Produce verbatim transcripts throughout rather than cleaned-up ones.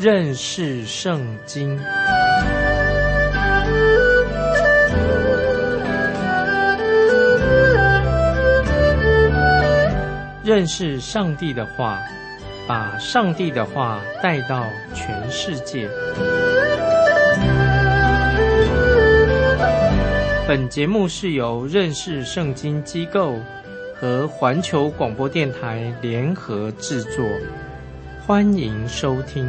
认识圣经。认识上帝的话，把上帝的话带到全世界。本节目是由认识圣经机构和环球广播电台联合制作，欢迎收听。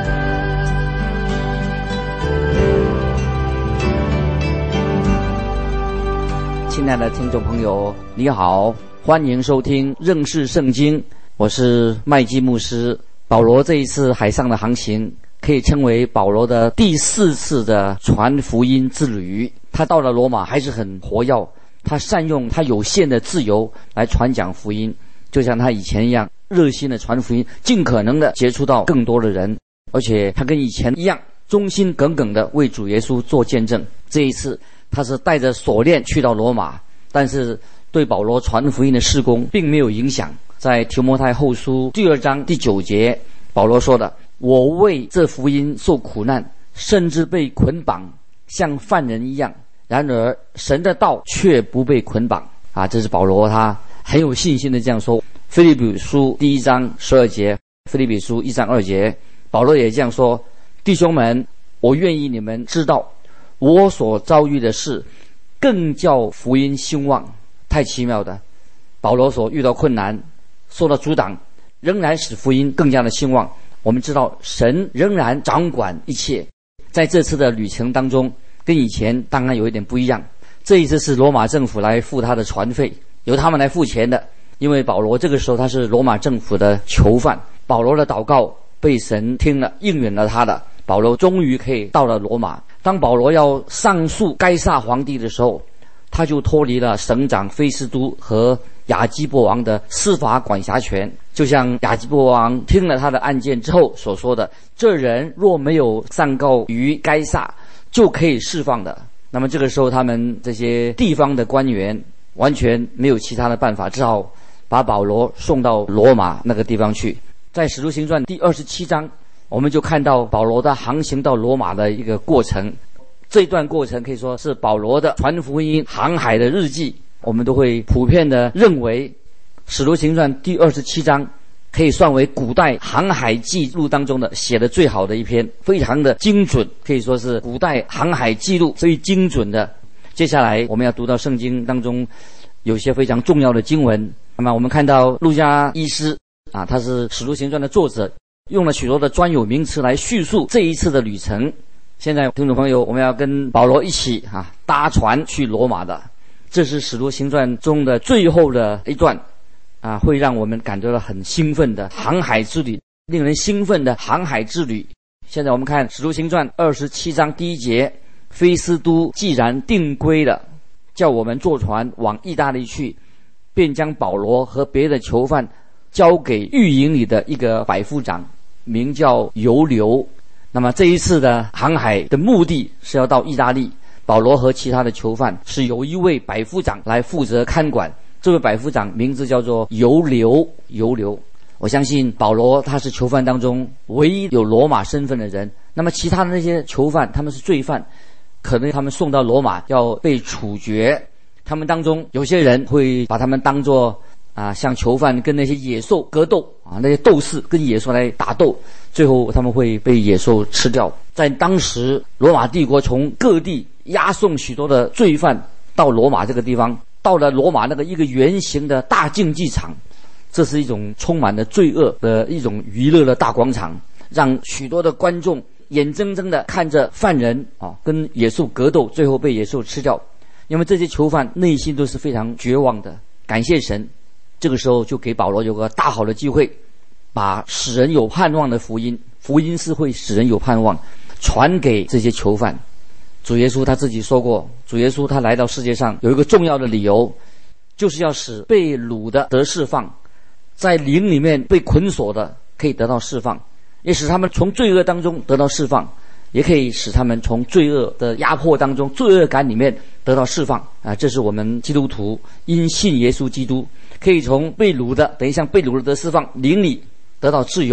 亲爱的听众朋友，你好，欢迎收听认识圣经，我是麦基牧师。保罗这一次海上的航行可以称为保罗的第四次的传福音之旅。他到了罗马还是很活跃，他善用他有限的自由来传讲福音，就像他以前一样热心的传福音，尽可能的接触到更多的人，而且他跟以前一样忠心耿耿的为主耶稣做见证。这一次他是带着锁链去到罗马，但是对保罗传福音的事工并没有影响。在提摩太后书第二章第九节，保罗说的，我为这福音受苦难，甚至被捆绑，像犯人一样，然而神的道却不被捆绑啊！这是保罗他很有信心的这样说。腓立比书第一章十二节，腓立比书一章二节，保罗也这样说，弟兄们，我愿意你们知道我所遭遇的事更叫福音兴旺。太奇妙的，保罗所遇到困难受到阻挡，仍然使福音更加的兴旺。我们知道神仍然掌管一切。在这次的旅程当中，跟以前当然有一点不一样，这一次是罗马政府来付他的船费，由他们来付钱的，因为保罗这个时候他是罗马政府的囚犯。保罗的祷告被神听了，应允了他的，保罗终于可以到了罗马。当保罗要上诉该撒皇帝的时候，他就脱离了省长菲斯都和亚基波王的司法管辖权，就像亚基波王听了他的案件之后所说的，这人若没有上告于该撒，就可以释放的。那么这个时候他们这些地方的官员完全没有其他的办法，只好把保罗送到罗马那个地方去。在使徒行传第二十七章，我们就看到保罗的航行到罗马的一个过程。这段过程可以说是保罗的传福音航海的日记。我们都会普遍的认为使徒行传第二十七章可以算为古代航海记录当中的写的最好的一篇，非常的精准，可以说是古代航海记录最精准的。接下来我们要读到圣经当中有些非常重要的经文。那么我们看到路加医师啊，他是使徒行传的作者，用了许多的专有名词来叙述这一次的旅程。现在听众朋友，我们要跟保罗一起啊搭船去罗马的，这是使徒行传中的最后的一段啊，会让我们感觉到很兴奋的航海之旅，令人兴奋的航海之旅。现在我们看使徒行传二十七章第一节，菲斯都既然定规了，叫我们坐船往意大利去，便将保罗和别的囚犯交给狱营里的一个百夫长，名叫尤留。那么这一次的航海的目的是要到意大利，保罗和其他的囚犯是由一位百夫长来负责看管，这位百夫长名字叫做尤留。尤留，我相信保罗他是囚犯当中唯一有罗马身份的人。那么其他的那些囚犯，他们是罪犯，可能他们送到罗马要被处决，他们当中有些人会把他们当作啊，像囚犯跟那些野兽格斗啊，那些斗士跟野兽来打斗，最后他们会被野兽吃掉。在当时罗马帝国从各地押送许多的罪犯到罗马这个地方，到了罗马那个一个圆形的大竞技场，这是一种充满了罪恶的一种娱乐的大广场，让许多的观众眼睁睁地看着犯人啊跟野兽格斗，最后被野兽吃掉。因为这些囚犯内心都是非常绝望的。感谢神，这个时候就给保罗有个大好的机会，把使人有盼望的福音，福音是会使人有盼望，传给这些囚犯。主耶稣他自己说过，主耶稣他来到世界上有一个重要的理由，就是要使被掳的得释放，在灵里面被捆锁的可以得到释放，也使他们从罪恶当中得到释放，也可以使他们从罪恶的压迫当中、罪恶感里面得到释放啊！这是我们基督徒因信耶稣基督，可以从被掳的，等于像被掳的得释放，灵里得到自由，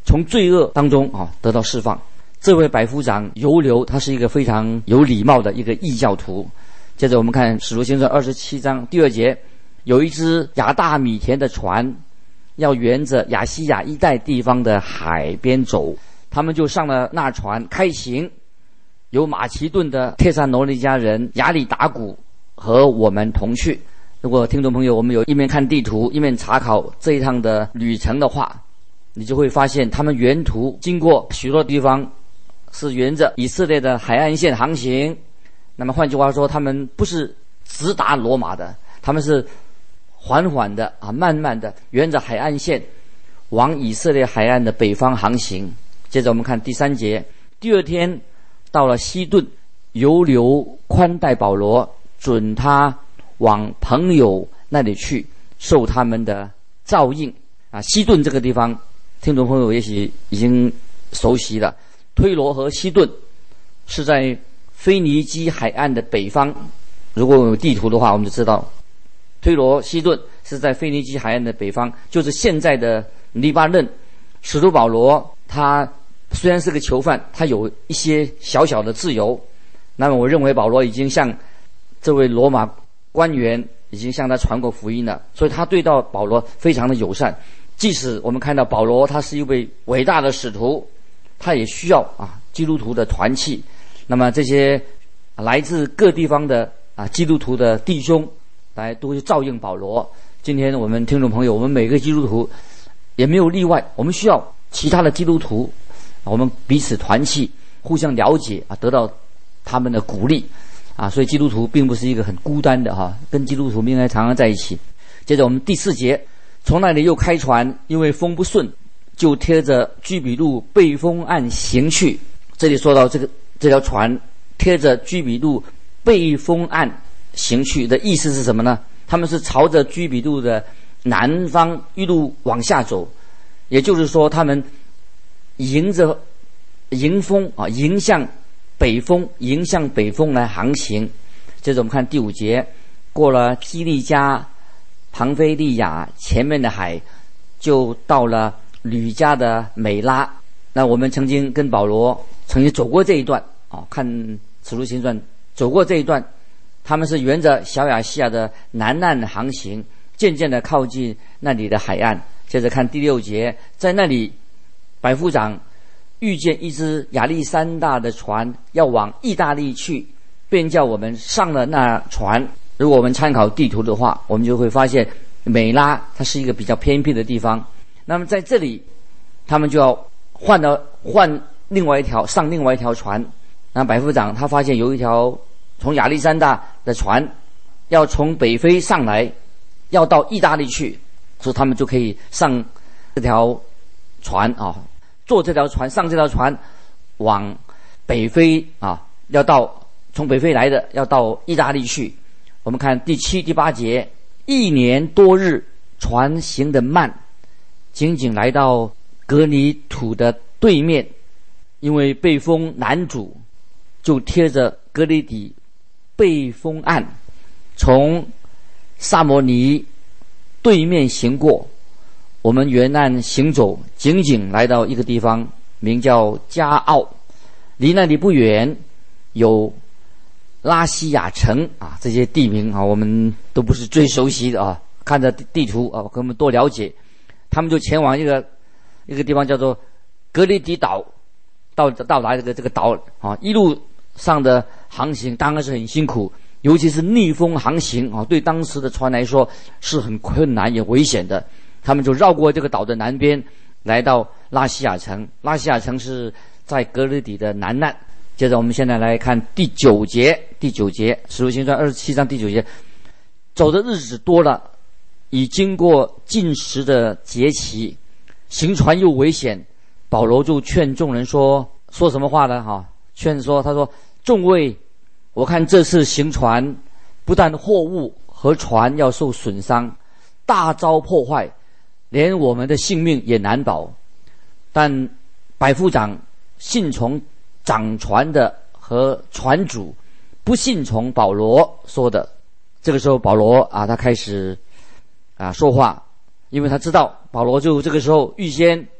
从罪恶当中啊得到释放。这位百夫长犹流，他是一个非常有礼貌的一个异教徒。接着我们看使徒行传二十七章第二节，有一只亚大米田的船要沿着亚细亚一带地方的海边走，他们就上了那船开行，有马其顿的帖撒罗尼迦人亚里达古和我们同去。如果听众朋友我们有一面看地图一面查考这一趟的旅程的话，你就会发现他们沿途经过许多地方是沿着以色列的海岸线航行。那么换句话说，他们不是直达罗马的，他们是缓缓的啊，慢慢的沿着海岸线往以色列海岸的北方航行。接着我们看第三节，第二天到了西顿，犹流宽待保罗，准他往朋友那里去，受他们的照应啊。西顿这个地方，听众朋友也许已经熟悉了。推罗和西顿是在腓尼基海岸的北方，如果有地图的话，我们就知道推罗西顿是在腓尼基海岸的北方，就是现在的黎巴嫩。使徒保罗他虽然是个囚犯，他有一些小小的自由。那么我认为保罗已经向这位罗马官员已经向他传过福音了，所以他对到保罗非常的友善。即使我们看到保罗他是一位伟大的使徒，他也需要啊基督徒的团契。那么这些来自各地方的啊基督徒的弟兄来都会照应保罗。今天我们听众朋友，我们每个基督徒也没有例外，我们需要其他的基督徒，我们彼此团契，互相了解啊，得到他们的鼓励啊。所以基督徒并不是一个很孤单的哈、啊，跟基督徒应该常常在一起。接着我们第四节，从那里又开船，因为风不顺，就贴着居比路背风岸行去。这里说到这个这条船贴着居比路背风岸行去的意思是什么呢？他们是朝着居比路的南方一路往下走，也就是说他们迎着迎风啊，迎向北风，迎向北风来航行。接着我们看第五节，过了基利加、庞菲利亚前面的海，就到了吕家的美拉。那我们曾经跟保罗曾经走过这一段啊，看使徒行传走过这一段，他们是沿着小亚细亚的南岸航行，渐渐的靠近那里的海岸。接着看第六节，在那里百夫长遇见一只亚历山大的船要往意大利去，便叫我们上了那船。如果我们参考地图的话，我们就会发现美拉它是一个比较偏僻的地方。那么在这里他们就要换到换另外一条上另外一条船。那百夫长他发现有一条从亚历山大的船要从北非上来，要到意大利去，所以他们就可以上这条船啊，坐这条船上这条船往北非啊，要到从北非来的要到意大利去。我们看第七第八节，一年多日船行得慢，仅仅来到格尼土的对面，因为背风难阻，就贴着格里底背风岸，从萨摩尼对面行过。我们沿岸行走，仅仅来到一个地方，名叫加奥，离那里不远有拉西亚城啊，这些地名啊，我们都不是最熟悉的啊。看着地图啊，跟我们多了解。他们就前往一个一个地方叫做格里底岛，到到达这个这个岛啊，一路上的航行当然是很辛苦，尤其是逆风航行啊，对当时的船来说是很困难也危险的。他们就绕过这个岛的南边，来到拉西亚城。拉西亚城是在格里底的南岸。接着我们现在来看第九节，第九节使徒行传二十七章第九节，走的日子多了，已经过禁食的节期，行船又危险，保罗就劝众人说说什么话呢？哈，劝说他说，众位，我看这次行船不但货物和船要受损伤，大遭破坏，连我们的性命也难保。但百夫长信从掌船的和船主，不信从保罗说的。这个时候保罗啊，他开始啊说话，因为他知道保罗就这个时候预先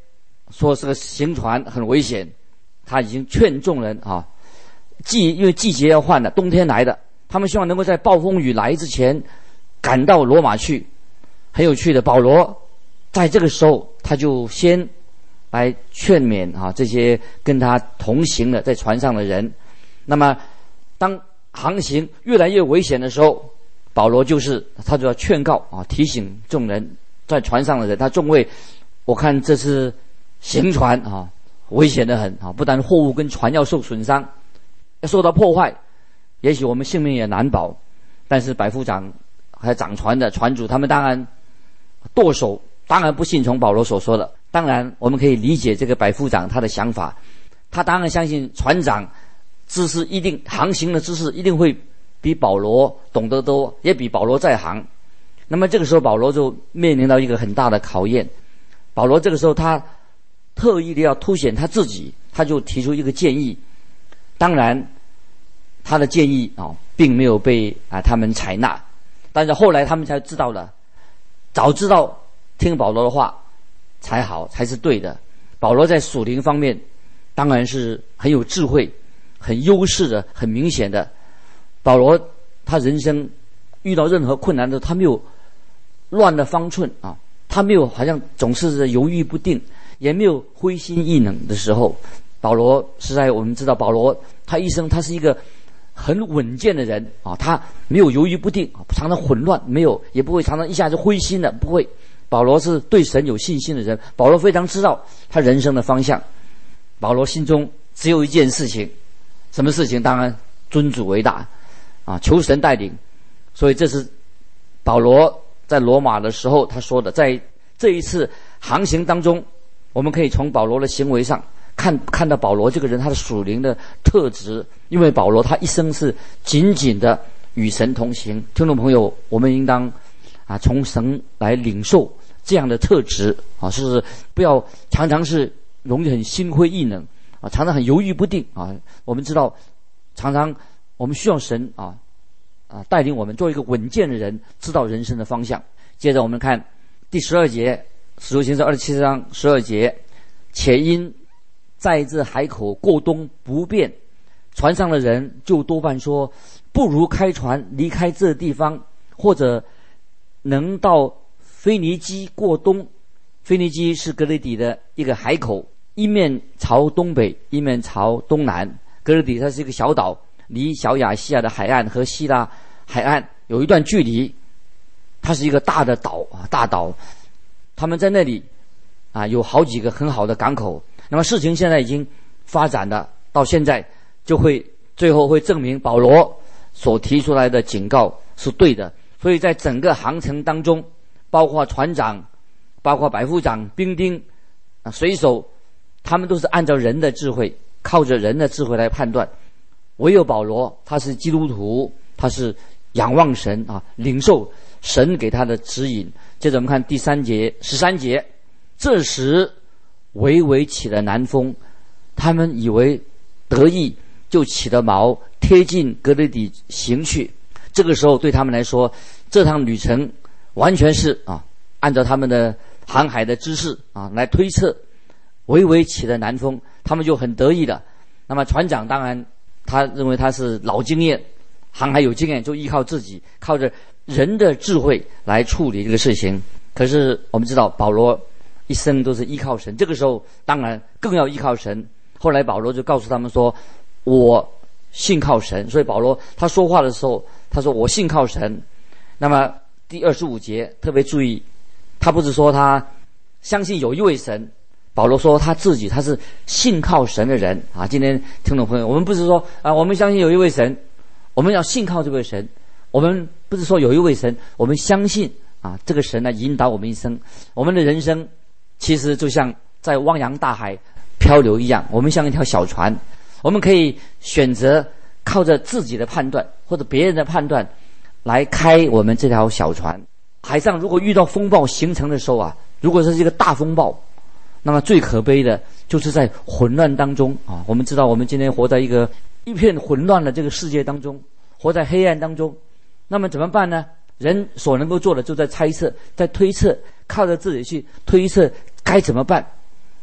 说这个行船很危险，他已经劝众人啊，季因为季节要换了，冬天来的，他们希望能够在暴风雨来之前赶到罗马去。很有趣的，保罗在这个时候他就先来劝勉啊这些跟他同行的在船上的人。那么当航行越来越危险的时候，保罗就是他就要劝告啊，提醒众人在船上的人，他众位，我看这是行船啊，危险得很啊！不但货物跟船要受损伤，要受到破坏，也许我们性命也难保。但是百夫长还有掌船的船主，他们当然舵手，当然不信从保罗所说的。当然，我们可以理解这个百夫长他的想法，他当然相信船长知识一定航行的知识一定会比保罗懂得多，也比保罗在行。那么这个时候，保罗就面临到一个很大的考验。保罗这个时候他特意的要凸显他自己，他就提出一个建议。当然，他的建议啊、哦，并没有被啊他们采纳，但是后来他们才知道了，早知道听保罗的话才好，才是对的。保罗在属灵方面当然是很有智慧、很优势的、很明显的。保罗他人生遇到任何困难的，他没有乱了方寸啊，他没有好像总是犹豫不定，也没有灰心意冷的时候。保罗实在我们知道，保罗他一生他是一个很稳健的人啊，他没有犹豫不定，常常混乱，没有也不会常常一下就灰心的，不会。保罗是对神有信心的人，保罗非常知道他人生的方向。保罗心中只有一件事情，什么事情？当然尊主为大啊，求神带领。所以这是保罗在罗马的时候他说的。在这一次航行当中，我们可以从保罗的行为上看看到保罗这个人他的属灵的特质，因为保罗他一生是紧紧的与神同行。听众朋友，我们应当啊从神来领受这样的特质啊，是不要常常是容易很心灰意冷啊，常常很犹豫不定啊。我们知道，常常我们需要神啊啊带领我们做一个稳健的人，知道人生的方向。接着我们看第十二节，使徒行传二十七章十二节，且因在这海口过冬不便，船上的人就多半说，不如开船离开这地方，或者能到腓尼基过冬。腓尼基是革哩底的一个海口，一面朝东北，一面朝东南。革哩底它是一个小岛，离小亚细亚的海岸和希腊海岸有一段距离，它是一个大的岛啊，大岛。他们在那里啊有好几个很好的港口。那么事情现在已经发展了，到现在就会最后会证明保罗所提出来的警告是对的。所以在整个航程当中，包括船长、包括百夫长、兵丁、啊水手，他们都是按照人的智慧，靠着人的智慧来判断。唯有保罗他是基督徒，他是仰望神啊，领受神给他的指引。接着我们看第三节十三节，这时微微起了南风，他们以为得意，就起了锚，贴近革哩底行去。这个时候对他们来说，这趟旅程完全是啊按照他们的航海的知识啊来推测，微微起了南风，他们就很得意了。那么船长当然他认为他是老经验，航海有经验，就依靠自己，靠着人的智慧来处理这个事情。可是我们知道保罗一生都是依靠神，这个时候当然更要依靠神。后来保罗就告诉他们说，我信靠神。所以保罗他说话的时候，他说我信靠神。那么第二十五节特别注意，他不是说他相信有一位神，保罗说他自己他是信靠神的人啊。今天听众朋友，我们不是说啊我们相信有一位神，我们要信靠这位神。我们不是说有一位神，我们相信啊这个神来引导我们一生。我们的人生其实就像在汪洋大海漂流一样，我们像一条小船，我们可以选择靠着自己的判断或者别人的判断来开我们这条小船。海上如果遇到风暴形成的时候啊，如果是一个大风暴，那么最可悲的就是在混乱当中啊。我们知道我们今天活在一个一片混乱的这个世界当中，活在黑暗当中，那么怎么办呢？人所能够做的就在猜测，在推测，靠着自己去推测该怎么办。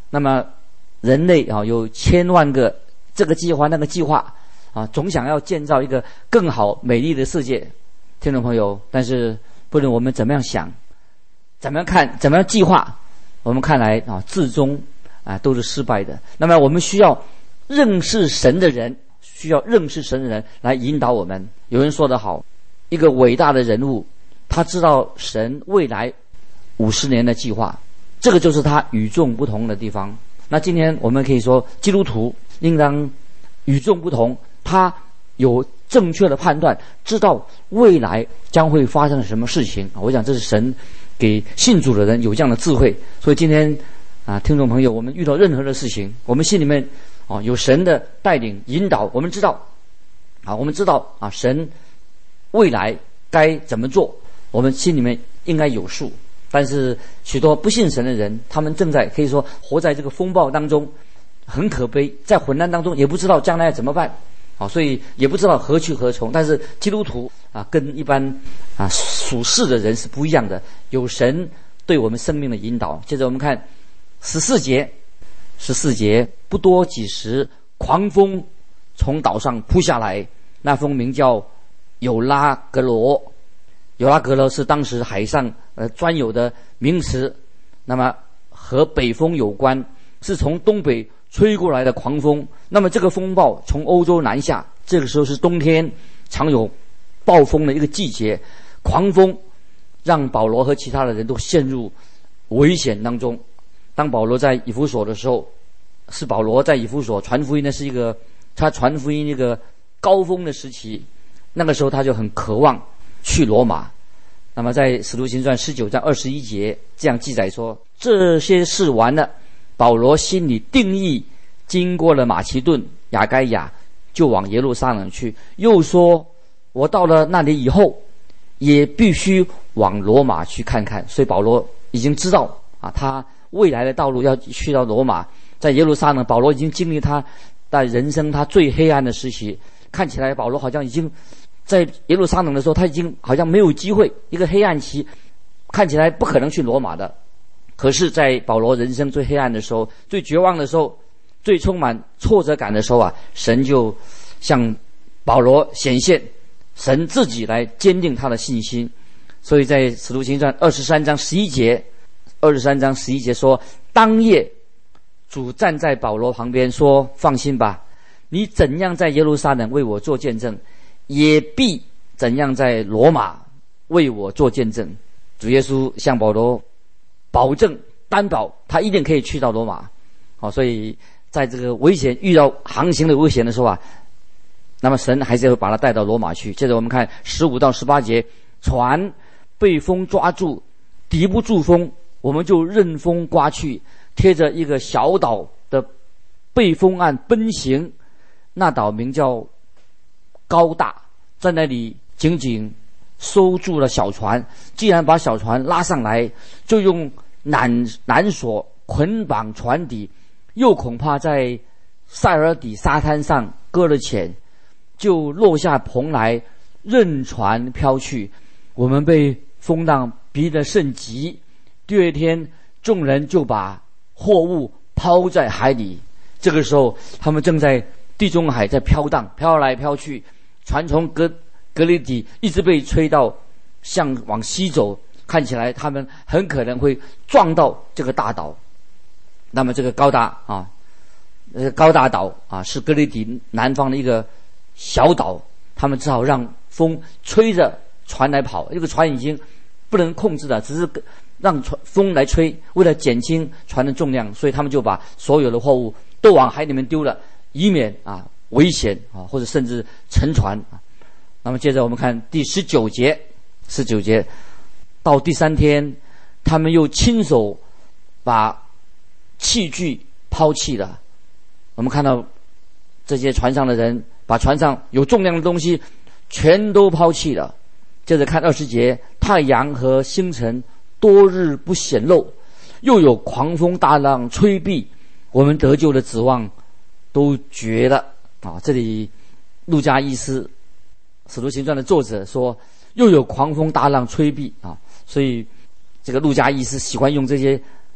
那么人类啊有千万个这个计划那个计划啊，总想要建造一个更好美丽的世界，听众朋友，但是不论我们怎么样想，怎么样看，怎么样计划，我们看来啊最终啊都是失败的。那么我们需要认识神的人，需要认识神的人来引导我们。有人说得好，一个伟大的人物，他知道神未来五十年的计划，这个就是他与众不同的地方。那今天我们可以说，基督徒应当与众不同，他有正确的判断，知道未来将会发生什么事情。我想这是神给信主的人有这样的智慧。所以今天啊，听众朋友，我们遇到任何的事情，我们心里面啊有神的带领引导，我们知道啊，我们知道啊，神未来该怎么做，我们心里面应该有数。但是许多不信神的人，他们正在可以说活在这个风暴当中，很可悲，在混乱当中，也不知道将来要怎么办啊，所以也不知道何去何从。但是基督徒啊，跟一般啊属世的人是不一样的，有神对我们生命的引导。接着我们看十四节，十四节不多几时，狂风从岛上扑下来，那风名叫有拉格罗。有拉格罗是当时海上呃专有的名词，那么和北风有关，是从东北吹过来的狂风。那么这个风暴从欧洲南下，这个时候是冬天，常有暴风的一个季节。狂风让保罗和其他的人都陷入危险当中。当保罗在以弗所的时候，是保罗在以弗所传福音的是一个他传福音一个高峰的时期，那个时候他就很渴望去罗马。那么在使徒行传十九章二十一节这样记载说，这些事完了，保罗心里定义，经过了马其顿、亚该亚，就往耶路撒冷去。又说，我到了那里以后，也必须往罗马去看看。所以保罗已经知道啊，他未来的道路要去到罗马。在耶路撒冷，保罗已经经历他在人生他最黑暗的时期，看起来保罗好像已经在耶路撒冷的时候，他已经好像没有机会，一个黑暗期，看起来不可能去罗马的。可是在保罗人生最黑暗的时候，最绝望的时候，最充满挫折感的时候啊，神就向保罗显现，神自己来坚定他的信心。所以在使徒行传二十三章十一节，二十三章十一节说，当夜主站在保罗旁边说，放心吧，你怎样在耶路撒冷为我做见证，也必怎样在罗马为我做见证。主耶稣向保罗保证担保，他一定可以去到罗马。好，所以在这个危险遇到航行的危险的时候啊，那么神还是会把他带到罗马去。接着我们看十五到十八节，船被风抓住，敌不住风，我们就任风刮去，贴着一个小岛的背风岸奔行。那岛名叫高大，在那里紧紧收住了小船。既然把小船拉上来，就用缆缆索捆绑船底，又恐怕在塞尔底沙滩上搁了浅，就落下蓬来，任船飘去。我们被风浪逼得甚急，第二天众人就把货物抛在海里。这个时候他们正在地中海在飘荡，飘来飘去，船从格格里底一直被吹到向往西走，看起来他们很可能会撞到这个大岛。那么这个高大啊，呃高大岛啊是格里底南方的一个小岛，他们只好让风吹着船来跑，这个船已经不能控制了，只是让船风来吹，为了减轻船的重量，所以他们就把所有的货物都往海里面丢了，以免啊危险啊或者甚至沉船啊。那么接着我们看第十九节，十九节到第三天，他们又亲手把器具抛弃了。我们看到这些船上的人把船上有重量的东西全都抛弃了。接着看二十节，太阳和星辰多日不显露，又有狂风大浪吹避，我们得救的指望都绝了啊！这里路加医师使徒行传的作者说，又有狂风大浪吹避啊，所以这个路加医师喜欢用这些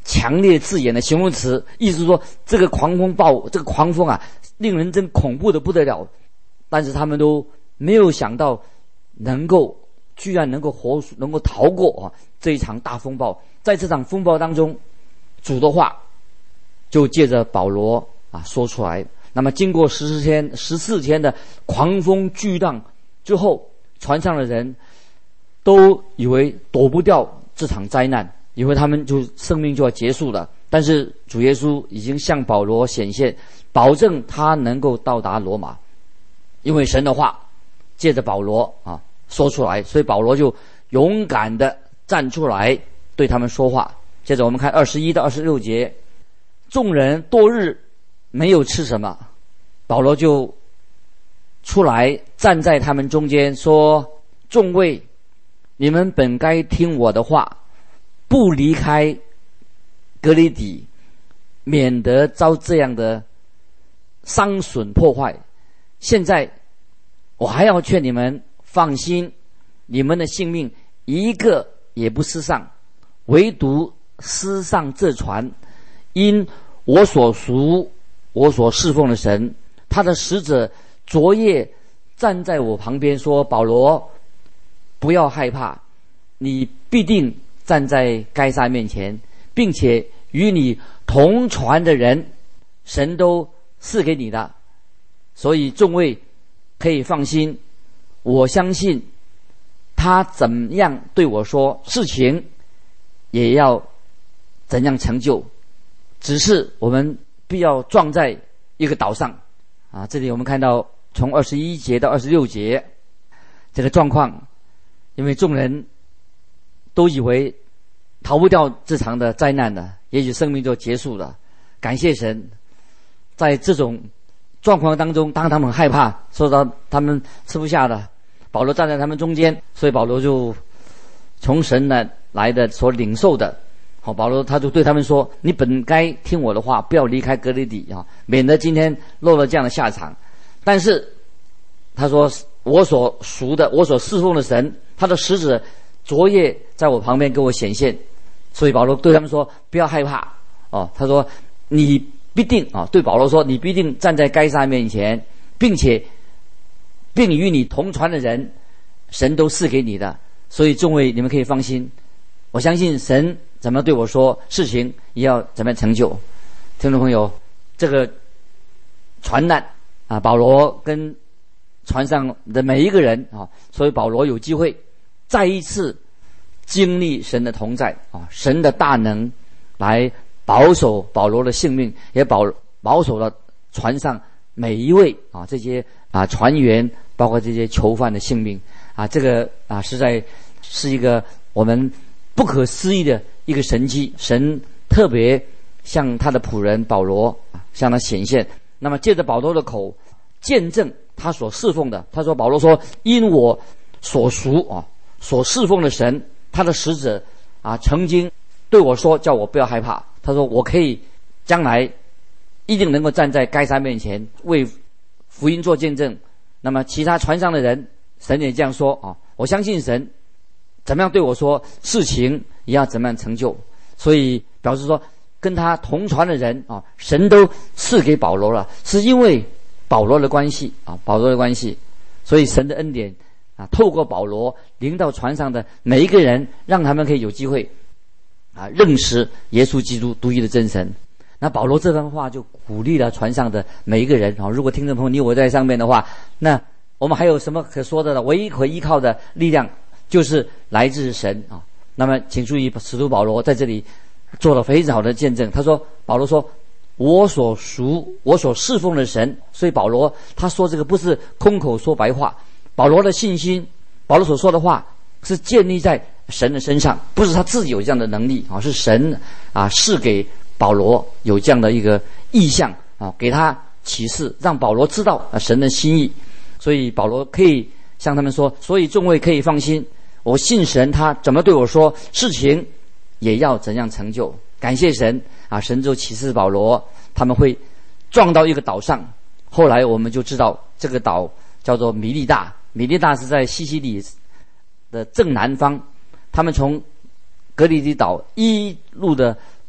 强烈字眼的形容词，意思是说这个狂风暴，这个狂风啊，令人真恐怖的不得了。但是他们都没有想到，能够居然能够活，能够逃过啊这一场大风暴。在这场风暴当中，主的话就借着保罗啊说出来。那么经过十四天、十四天的狂风巨浪之后，船上的人都以为躲不掉这场灾难，以为他们就生命就要结束了。但是主耶稣已经向保罗显现，保证他能够到达罗马，因为神的话借着保罗啊说出来，所以保罗就勇敢的站出来对他们说话。接着我们看二十一到二十六节，众人多日没有吃什么，保罗就出来站在他们中间说：众位，你们本该听我的话，不离开革哩底，免得遭这样的伤损破坏。现在我还要劝你们放心，你们的性命一个也不失丧，唯独失丧这船，因我所属我所侍奉的神，他的使者昨夜站在我旁边说：保罗，不要害怕，你必定站在该撒面前，并且与你同船的人神都赐给你的，所以众位可以放心。我相信他怎样对我说，事情也要怎样成就，只是我们必要撞在一个岛上啊！这里我们看到从二十一节到二十六节这个状况，因为众人都以为逃不掉这场的灾难的，也许生命就结束了。感谢神，在这种状况当中，当他们害怕，说到他们吃不下的，保罗站在他们中间，所以保罗就从神呢来的所领受的。好，保罗他就对他们说：你本该听我的话，不要离开革哩底啊，免得今天落了这样的下场。但是他说，我所属的，我所侍奉的神，他的使者昨夜在我旁边给我显现，所以保罗对他们说：不要害怕哦。他说你必定啊，对保罗说，你必定站在该撒面前，并且并与你同船的人神都赐给你的，所以众位你们可以放心，我相信神怎么对我说，事情也要怎么样成就。听众朋友，这个船难啊，保罗跟船上的每一个人啊，所以保罗有机会再一次经历神的同在啊，神的大能来保守保罗的性命，也保保守了船上每一位啊这些啊船员，包括这些囚犯的性命啊，这个啊实在是一个我们不可思议的一个神迹。神特别向他的仆人保罗向他显现，那么借着保罗的口见证他所侍奉的。他说，保罗说，因我所属啊所侍奉的神，他的使者啊曾经对我说，叫我不要害怕。他说我可以将来一定能够站在该撒面前为福音做见证。那么其他船上的人，神也这样说啊，我相信神怎么样对我说，事情也要怎么样成就。所以表示说，跟他同船的人啊，神都赐给保罗了，是因为保罗的关系啊，保罗的关系，所以神的恩典啊，透过保罗临到船上的每一个人，让他们可以有机会啊认识耶稣基督独一的真神。那保罗这番话就鼓励了船上的每一个人啊。如果听众朋友你我在上面的话，那我们还有什么可说的呢？唯一可依靠的力量就是来自神啊。那么请注意，使徒保罗在这里做了非常好的见证。他说，保罗说，我所属我所侍奉的神。所以保罗他说这个不是空口说白话，保罗的信心，保罗所说的话是建立在神的身上，不是他自己有这样的能力啊，是神啊赐给保罗有这样的一个意象啊，给他启示，让保罗知道啊神的心意。所以保罗可以向他们说，所以众位可以放心，我信神，他怎么对我说，事情也要怎样成就。感谢神啊，神就启示保罗他们会撞到一个岛上。后来我们就知道这个岛叫做米利大，米利大是在西西里的正南方。他们从革哩底岛一路的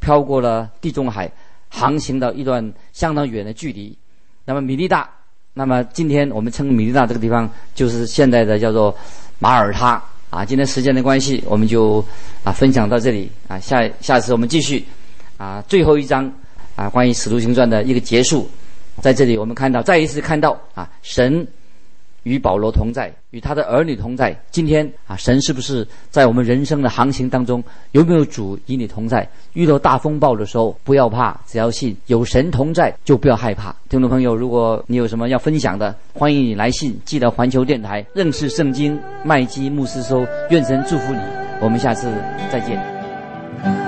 飘过了地中海，航行到一段相当远的距离。那么米利大，那么今天我们称米利大这个地方就是现在的叫做马耳他啊。今天时间的关系，我们就啊分享到这里啊，下下次我们继续啊最后一章啊关于使徒行传的一个结束。在这里我们看到再一次看到啊神与保罗同在，与他的儿女同在。今天啊，神是不是在我们人生的航行当中，有没有主与你同在？遇到大风暴的时候，不要怕，只要信有神同在，就不要害怕。听众朋友，如果你有什么要分享的，欢迎你来信寄到环球电台认识圣经麦基牧师收。愿神祝福你，我们下次再见。